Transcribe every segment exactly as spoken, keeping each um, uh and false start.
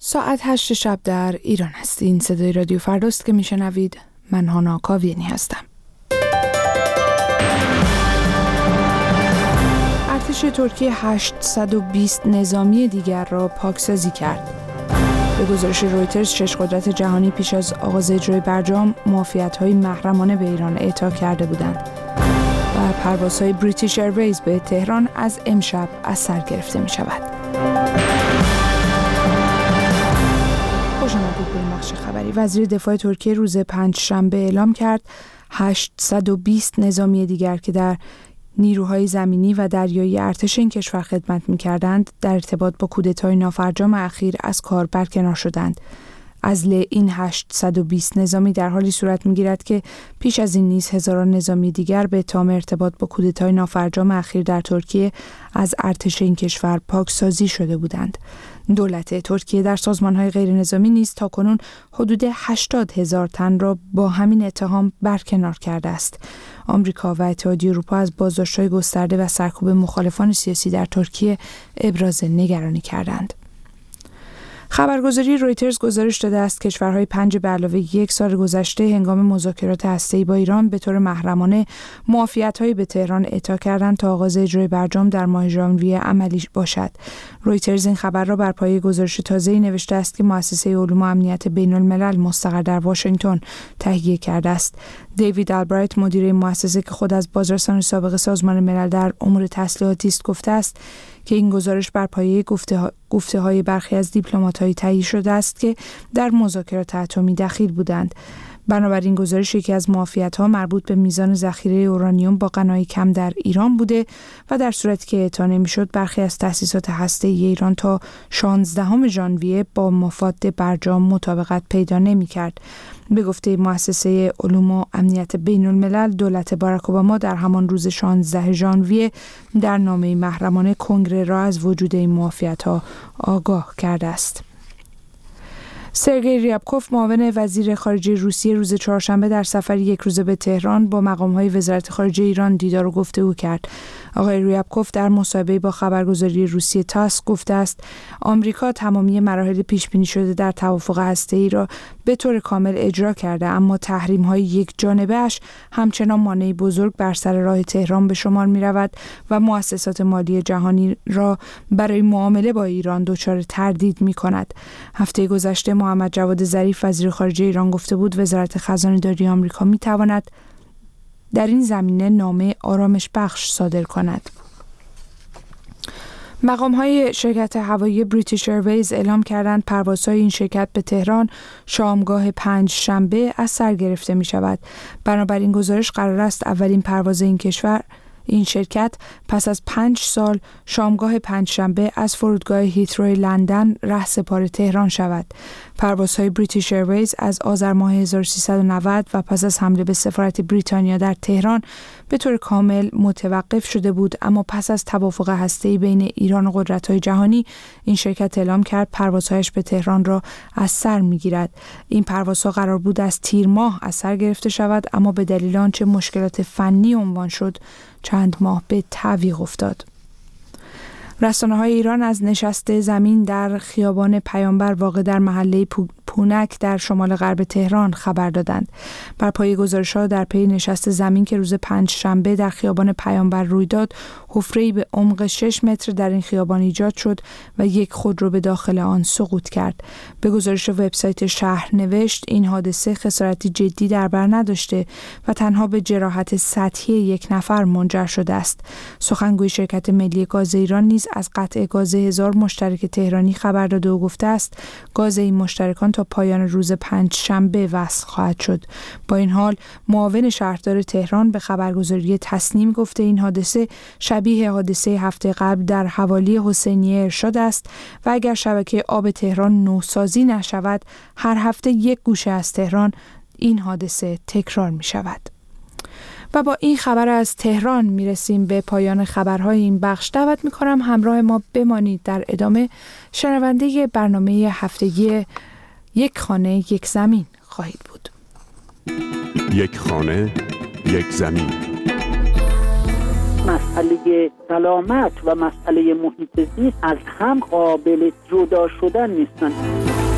ساعت هشت شب در ایران است. این صدای رادیو فرداست که میشنوید. من هانا کاویانی هستم. ارتش ترکیه هشتصد و بیست نظامی دیگر را پاکسازی کرد. به گزارش رویترز، شش قدرت جهانی پیش از آغاز اجرای برجام معافیت‌های محرمانه به ایران اعطا کرده بودند و پروازهای بریتیش ایرویز به تهران از امشب از سر گرفته می شود. خوش آمدید به بخش خبری. وزیر دفاع ترکیه روز پنجشنبه اعلام کرد هشتصد و بیست نظامی دیگر که در نیروهای زمینی و دریایی ارتش این کشور خدمت می‌کردند در ارتباط با کودتای نافرجام اخیر از کار برکنار شدند. عزل این هشتصد و بیست نظامی در حالی صورت می‌گیرد که پیش از این نیز هزاران نظامی دیگر به اتهام ارتباط با کودتای نافرجام اخیر در ترکیه از ارتش این کشور پاکسازی شده بودند. دولت ترکیه در سازمان‌های غیر نظامی نیز تاکنون حدود هشتاد هزار تن را با همین اتهام برکنار کرده است. آمریکا و اتحادیه اروپا از بازداشت‌های گسترده و سرکوب مخالفان سیاسی در ترکیه ابراز نگرانی کردند. خبرگزاری رویترز گزارش داده است کشورهای پنج به علاوه یک سال گذشته هنگام مذاکرات هسته‌ای با ایران به طور محرمانه معافیت‌هایی به تهران اعطا کردند تا آغاز اجرای برجام در ماه ژانویه عملی باشد. رویترز این خبر را بر پایه گزارش تازه‌ای نوشته است که مؤسسه علوم و امنیت بین‌الملل مستقر در واشنگتن تهیه کرده است. دیوید آلبرایت، مدیر این مؤسسه که خود از بازرسان سابق سازمان ملل در امور تسلیحاتی است، گفته است که این گزارش بر پایه گفته گفته های برخی از دیپلمات‌های تهیه شده است که در مذاکرات اتمی دخیل بودند. بنابراین گزارش یکی از معافیت‌ها مربوط به میزان ذخیره اورانیوم با غنای کم در ایران بوده و در صورتی که اعطا نمی‌شد برخی از تأسیسات هسته‌ای ایران تا شانزدهم ژانویه با مفاد برجام مطابقت پیدا نمی‌کرد. به گفته مؤسسه علوم و امنیت بین‌الملل، دولت باراک اوباما در همان روز شانزدهم ژانویه در نامه محرمانه کنگره را از وجود این معافیت‌ها آگاه کرده است. سرگئی ریابکوف، معاون وزیر خارجه روسیه، روز چهارشنبه در سفری یک روزه به تهران با مقام‌های وزارت خارجه ایران دیدار و گفتگو کرد. آقای ریابکوف در مصاحبه با خبرگزاری روسیه تاس گفته است آمریکا تمامی مراحل پیش بینی شده در توافق هسته‌ای را به طور کامل اجرا کرده، اما تحریم‌های یک جانبه اش همچنان مانعی بزرگ بر سر راه تهران به شمار می‌رود و مؤسسات مالی جهانی را برای معامله با ایران دچار تردید می‌کند. هفته گذشته محمد جواد ظریف، وزیر خارجه ایران، گفته بود وزارت خزانه‌داری آمریکا می‌تواند در این زمینه نامه آرامش بخش صادر کند. مقام‌های شرکت هوایی بریتیش ایرویز اعلام کردند پروازهای این شرکت به تهران شامگاه پنج شنبه از سر گرفته می شود. بنابراین گزارش قرار است اولین پرواز این کشور این شرکت پس از پنج سال شامگاه پنجشنبه از فرودگاه هیتروی لندن رهسپار تهران شود. پروازهای بریتیش ایرویز از آذر ماه هزار و سیصد و نود و پس از حمله به سفارت بریتانیا در تهران به طور کامل متوقف شده بود، اما پس از توافق هسته‌ای بین ایران و قدرت‌های جهانی این شرکت اعلام کرد پروازهایش به تهران را از سر می‌گیرد. این پروازها قرار بود از تیر ماه از سر گرفته شود، اما به دلیل آنچه مشکلات فنی عنوان شد چند ماه به تعویق افتاد. رسانه‌های ایران از نشست زمین در خیابان پیامبر واقع در محله پونک در شمال غرب تهران خبر دادند. بر پایه گزارش‌ها در پی نشست زمین که روز پنج شنبه در خیابان پیامبر روی داد، حفره‌ای به عمق شش متر در این خیابان ایجاد شد و یک خودرو به داخل آن سقوط کرد. به گزارش وبسایت شهر نوشت این حادثه خسارتی جدی در بر نداشته و تنها به جراحت سطحی یک نفر منجر شده است. سخنگوی شرکت ملی گاز ایران نیز از قطع گاز هزار مشترک تهرانی خبر داده و گفته است گاز این مشترکان تا پایان روز پنج شنبه وصل خواهد شد. با این حال معاون شهردار تهران به خبرگزاری تصنیم گفته این حادثه شبیه حادثه هفته قبل در حوالی حسینیه ارشاد است و اگر شبکه آب تهران نوسازی نشود هر هفته یک گوشه از تهران این حادثه تکرار می شود. و با این خبر از تهران میرسیم به پایان خبرهای این بخش. دعوت میکنم همراه ما بمانید. در ادامه شنونده برنامه هفتگی یک خانه یک زمین خواهید بود. یک خانه یک زمین. مسئله سلامت و مسئله محیط زیست از هم قابل جدا شدن نیستند.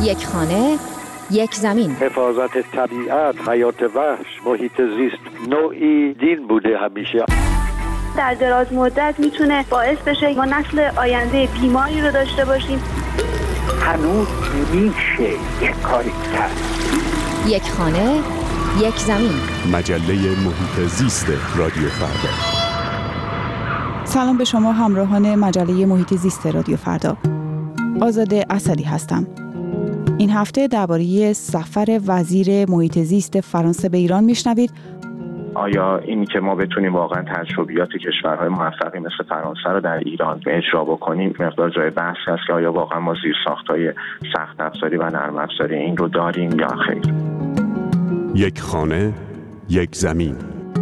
یک خانه، یک زمین. حفاظت طبیعت، حیات وحش، محیط زیست نوعی دین بوده همیشه. در دراز مدت میتونه باعث بشه ما نسل آینده بیماری رو داشته باشیم. هنوز میشه یک کاری کرد. یک خانه، یک زمین. مجله محیط زیست رادیو فردا. سلام به شما همراهان مجله محیط زیست رادیو فردا. آزاده اسدی هستم. این هفته درباره سفر وزیر محیط زیست فرانسه به ایران میشنوید. آیا اینی که ما بتونیم واقعا تجربیات کشورهای موفقی مثل فرانسه رو در ایران اجرا بکنیم مقدار جای بحث هست که آیا واقعا ما زیرساخت‌های سخت افزاری و نرم افزاری این رو داریم یا خیر. یک خانه، یک زمین.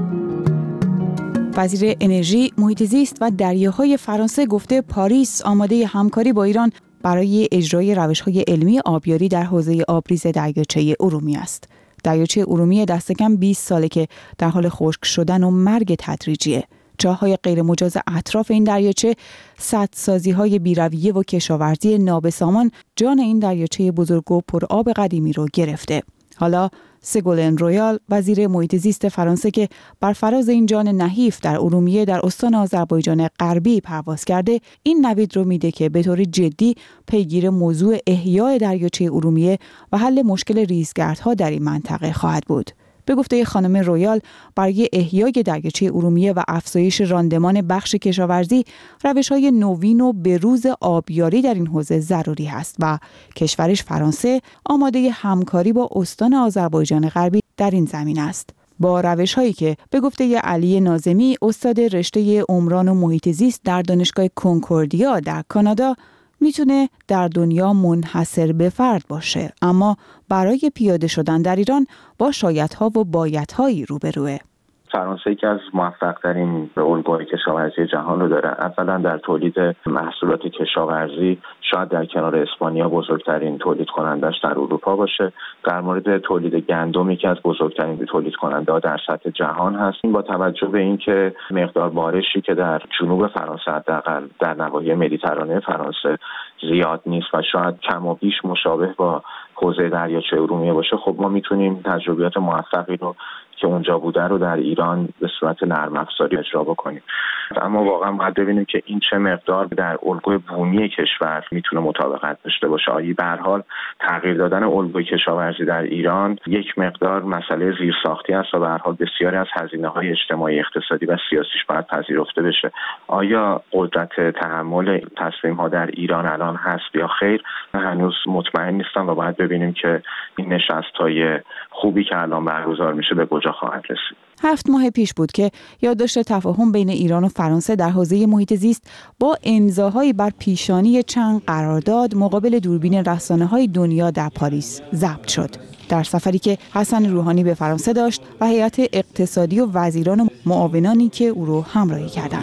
وزیر انرژی، محیط زیست و دریاهای فرانسه گفته پاریس آماده همکاری با ایران برای اجرای روش‌های علمی آبیاری در حوزه آبریز دریاچه ارومیه است. دریاچه ارومیه دست کم بیست ساله که در حال خشک شدن و مرگ تدریجیه. چاه‌های غیر مجاز اطراف این دریاچه، سدسازی‌های بی‌رویه و کشاورزی نابسامان جان این دریاچه بزرگ و پرآب قدیمی رو گرفته. حالا سگولن رویال، وزیر محیط زیست فرانسه که بر فراز این جان نحیف در ارومیه در استان آذربایجان غربی پرواز کرده، این نوید رو میده که به طور جدی پیگیر موضوع احیای دریاچه ارومیه و حل مشکل ریزگردها در این منطقه خواهد بود. به گفته خانم رویال، برای احیای دریاچه ارومیه و افزایش راندمان بخش کشاورزی، روش‌های نوین و بروز آبیاری در این حوزه ضروری است و کشورش فرانسه آماده همکاری با استان آذربایجان غربی در این زمین است. با روش‌هایی که به گفته علی ناظمی، استاد رشته عمران و محیط زیست در دانشگاه کنکوردیا در کانادا، میتونه در دنیا منحصر به فرد باشه، اما برای پیاده شدن در ایران با شایدها و بایدهایی روبروه. فرانسه یکی از موفق‌ترین الگوهای کشاورزی جهان رو داره. اولا در تولید محصولات کشاورزی شاید در کنار اسپانیا بزرگترین تولید کنندش در اروپا باشه. در مورد تولید گندم یکی از بزرگترین تولید کننده‌ها در سطح جهان هست. این با توجه به اینکه مقدار بارشی که در جنوب فرانسه حداقل در نواحی مدیترانه فرانسه زیاد نیست و شاید کم و بیش مشابه با حوزه دریاچه ارومیه باشه، خب ما میتونیم تجربیات موفقی رو که اونجا بوده رو در ایران به صورت نرم افزاری اجرا بکنیم. اما واقعا باید ببینیم که این چه مقدار در الگوی بومی کشور میتونه مطابقت داشته باشه. آیی به هر حال تغییر دادن الگوی کشاورزی در ایران یک مقدار مسئله زیرساختی است و به هر حال بسیاری از هزینه‌های اجتماعی، اقتصادی و سیاسیش باید پذیرفته بشه. آیا قدرت تحمل تصمیم‌ها در ایران الان هست یا خیر؟ هنوز مطمئن نیستم و باید ببینیم که این نشست‌های خوبی که الان برگزار میشه به کجا خواهد رسید. هفت ماه پیش بود که یادداشت تفاهم بین ایران و فرانسه در حوزه محیط زیست با امضاهای بر پیشانی چند قرارداد مقابل دوربین رسانه‌های دنیا در پاریس ضبط شد. در سفری که حسن روحانی به فرانسه داشت و هیئت اقتصادی و وزیران و معاونانی که او را همراهی کردند.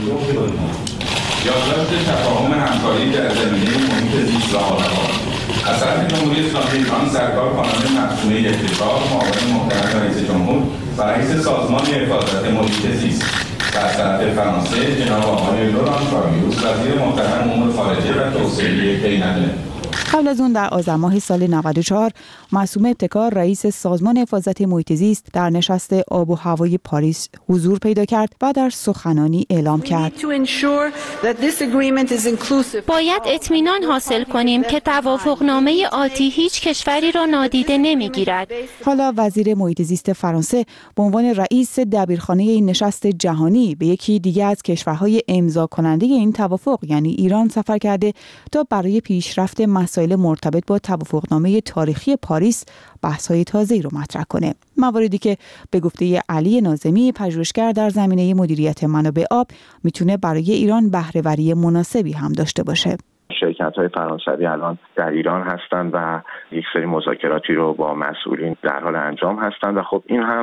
یادداشت تفاهم همکاری در زمینه محیط زیست و آبادان از طرف جمهوری اسلامی ایران سرکار خانم مقصونه یکتکار، معاون محترم رئیس جمهور و رئیس سازمان حفاظت محیط زیست و از طرف فرانسه جناب آقای لوران فابیوس، وزیر محترم امور خارجه و توسعه بین‌المللی. قبل از اون در آذر ماه سال نود و چهار معصومه ابتکار، رئیس سازمان حفاظت محیط زیست، در نشست آب و هوای پاریس حضور پیدا کرد و در سخنانی اعلام کرد باید اطمینان حاصل کنیم که توافقنامه آتی هیچ کشوری را نادیده نمیگیرد. حالا وزیر محیط زیست فرانسه به عنوان رئیس دبیرخانه این نشست جهانی به یکی دیگه از کشورهای امضا کننده این توافق یعنی ایران سفر کرده تا برای پیشرفت مسائل مرتبط با توافقنامه تاریخی پاریس بحث‌های تازه‌ای رو مطرح کنه. مواردی که به گفته علی ناظمی، پژوهشگر در زمینه مدیریت منابع آب، میتونه برای ایران بهره‌وری مناسبی هم داشته باشه. شرکت‌های فرانسوی الان در ایران هستند و یک سری مذاکراتی رو با مسئولین در حال انجام هستند و خب این هم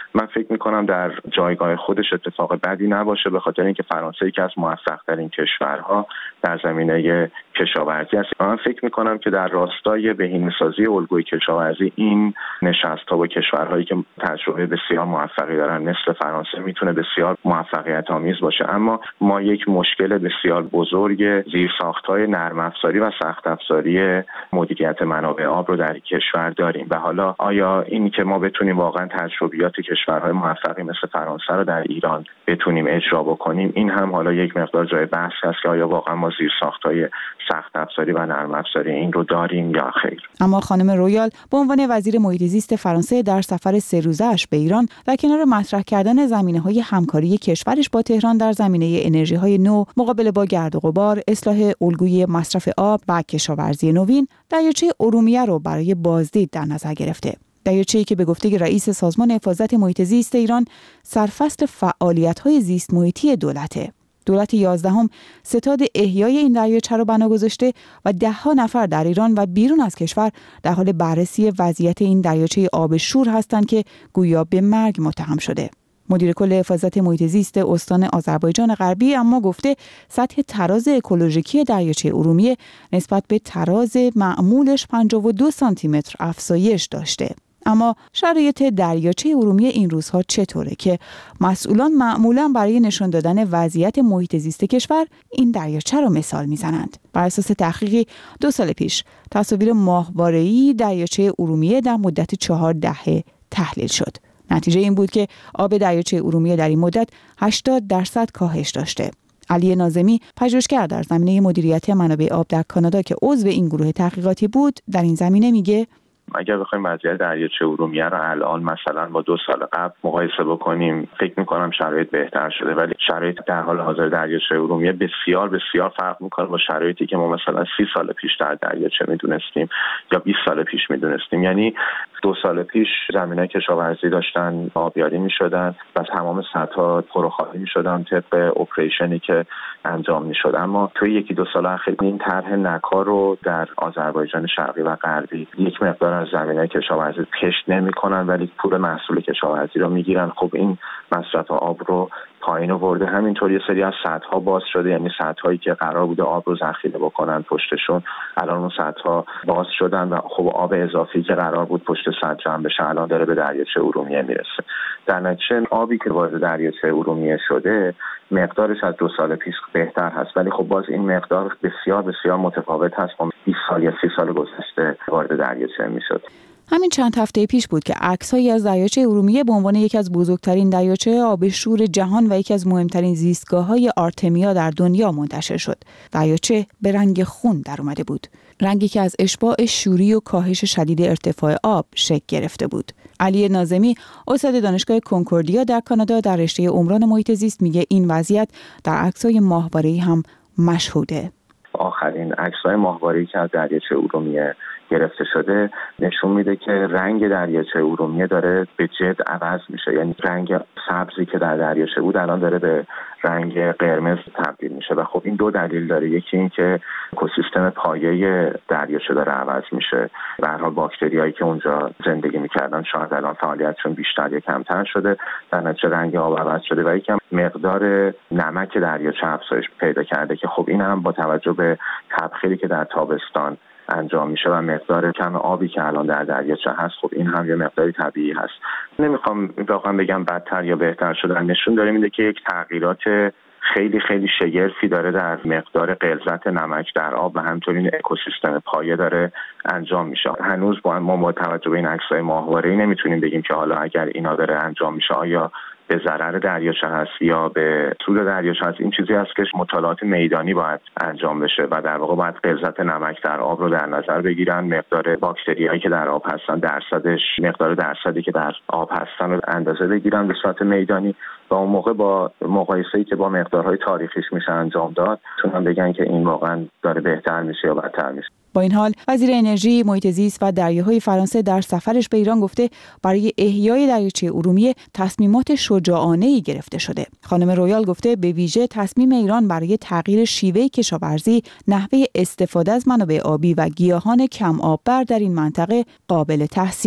من فکر میکنم در جایگاه خودش اتفاق بدی نباشه، به خاطر اینکه فرانسه یکی از موفق‌ترین کشورها در زمینه کشاورزی است. من فکر میکنم که در راستای بهینه‌سازی الگوی کشاورزی این نشست‌ها با کشورهایی که تجربه بسیار موفقی دارن مثل فرانسه میتونه بسیار موفقیت آمیز باشه. اما ما یک مشکل بسیار بزرگ زیرساخت‌های نرم افزاری و سخت افزاری مدیریت منابع آب رو در کشور داریم و حالا آیا این که ما بتونیم واقعا تجربیات کشورهای موفقی مثل فرانسه رو در ایران بتونیم اجرا بکنیم، این هم حالا یک مقدار جای بحث هست که آیا واقعا ما زیرساخت‌های سخت افزاری و نرم افزاری این رو داریم یا خیر. اما خانم رویال به عنوان وزیر محیط زیست فرانسه در سفر سه روزه‌اش به ایران در کنار مطرح کردن زمینه‌های همکاری کشورش با تهران در زمینه انرژی‌های نو، مقابله با گرد و غبار، اصلاح الگوی مصرف آب و کشاورزی نوین، دریاچه ارومیه رو برای بازدید در نظر گرفته. دریاچه‌ای که به گفته رئیس سازمان حفاظت محیط زیست ایران سرفصل فعالیت‌های زیست محیطی دولته. دولت یازدهم ستاد احیای این دریاچه را بنا گذاشته و ده‌ها نفر در ایران و بیرون از کشور در حال بررسی وضعیت این دریاچه آب شور هستند که گویا به مرگ متهم شده. مدیر کل حفاظت محیط زیست استان آذربایجان غربی اما گفته سطح تراز اکولوژیکی دریاچه ارومیه نسبت به تراز معمولش پنجاه و دو سانتی متر افزایش داشته. اما شرایط دریاچه ارومیه این روزها چطوره که مسئولان معمولا برای نشان دادن وضعیت محیط زیست کشور این دریاچه رو مثال میزنند؟ بر اساس تحقیقی دو سال پیش تصاویر ماهواره‌ای دریاچه ارومیه در مدت چهار دهه تحلیل شد. نتیجه این بود که آب دریاچه ارومیه در این مدت هشتاد درصد کاهش داشته. علی ناظمی، پژوهشگر در زمینه مدیریت منابع آب در کانادا که عضو این گروه تحقیقاتی بود، در این زمینه میگه اگر بخوایم وضعیت دریاچه ارومیه رو الان مثلا با دو سال قبل مقایسه بکنیم، فکر می‌کنم شرایط بهتر شده، ولی شرایط در حال حاضر دریاچه ارومیه بسیار بسیار فرق می‌کنه با شرایطی که ما مثلا سی سال پیش در دریاچه می‌دونستیم یا بیست سال پیش می‌دونستیم. یعنی دو سال پیش زمینه کشاورزی داشتن آبیاری می‌شدن و تمام سطح‌ها پرخالی می‌شدن طبق اپریشنی که انجام می‌شد. اما توی یکی دو سال اخیر این طرح نکا رو در آذربایجان شرقی و غربی یک مقدار از زمینه کشاورزی کشت نمی‌کنن ولی پول محصول کشاورزی رو میگیرن. خب این مصرف آب رو پایین آورده. همینطور یه سری از سدها باز شده، یعنی سدهایی که قرار بوده آب رو ذخیره بکنن پشتشون الان اون سدها باز شدن و خب آب اضافی که قرار بود پشت سد جمع بشه الان داره به دریاچه ارومیه میرسه. در نتیجه آبی که وارد دریاچه ارومیه شده مقدارش از دو سال پیش بهتر هست، ولی خب باز این مقدار بسیار بسیار متفاوت هست با بیست سال یا سی سال گذشته وارد دریاچه میشد. همین چند هفته پیش بود که عکس‌هایی از دریاچه ارومیه به عنوان یکی از بزرگترین دریاچه آب شور جهان و یکی از مهمترین زیستگاه‌های آرتمیا در دنیا منتشر شد. دریاچه به رنگ خون در اومده بود، رنگی که از اشباع شوری و کاهش شدید ارتفاع آب شکل گرفته بود. علی ناظمی، استاد دانشگاه کنکوردیا در کانادا در رشته عمران محیط زیست میگه این وضعیت در عکس‌های ماهواره‌ای هم مشهوده. آخرین عکس‌های ماهواره‌ای که از دریاچه ارومیه گرفته شده نشون میده که رنگ دریاچه ارومیه داره به جد عوض میشه، یعنی رنگ سبزی که در دریاچه بود الان داره به رنگ قرمز تبدیل میشه و خب این دو دلیل داره. یکی این که اکوسیستم پایه دریاچه داره عوض میشه، به هر حال باکتریایی که اونجا زندگی میکردن شاید الان فعالیتشون بیشتر یا کمتر شده، در نتیجه رنگ آب عوض شده و یکم مقدار نمک دریاچه افزایش پیدا کرده که خب این هم با توجه به تبخیری که در تابستان انجام میشه و مقدار کم آبی که الان در دریاچه هست، خب این هم یه مقداری طبیعی هست. نمیخوام واقعا بگم بدتر یا بهتر شدن، نشون داره میده که یک تغییرات خیلی خیلی شگرفی داره در مقدار غلظت نمک در آب و همینطور این اکوسیستم پایه داره انجام میشه. هنوز با ما با توجه به این عکس‌های ماهواره‌ای نمیتونیم بگیم که حالا اگر اینا داره انجام میشه آیا به ضرر دریاچه هست یا به طول دریاچه هست. این چیزی هست که مطالعات میدانی باید انجام بشه و در واقع باید غلظت نمک در آب رو در نظر بگیرن، مقدار باکتریایی که در آب هستن، درصدش، مقدار درصدی که در آب هستن رو اندازه بگیرن به صورت میدانی و اون موقع با مقایسه‌ای که با مقدارهای تاریخیش میشه انجام داد میتونن بگن که این واقعا داره بهتر میشه یا بدتر میشه. با این حال وزیر انرژی، محیط زیست و دریاهای فرانسه در سفرش به ایران گفته برای احیای دریاچه ارومیه تصمیمات شجاعانه‌ای گرفته شده. خانم رویال گفته به ویژه تصمیم ایران برای تغییر شیوه کشاورزی، نحوه استفاده از منابع آبی و گیاهان کم آببر در این منطقه قابل تحسینه.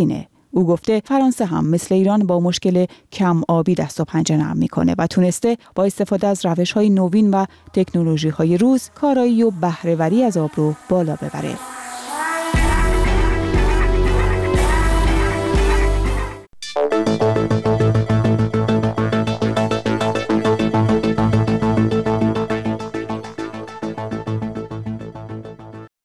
او گفته فرانسه هم مثل ایران با مشکل کم آبی دست و پنجه نرم میکنه و تونسته با استفاده از روش‌های نوین و تکنولوژی‌های روز کارایی و بهره‌وری از آب رو بالا ببره.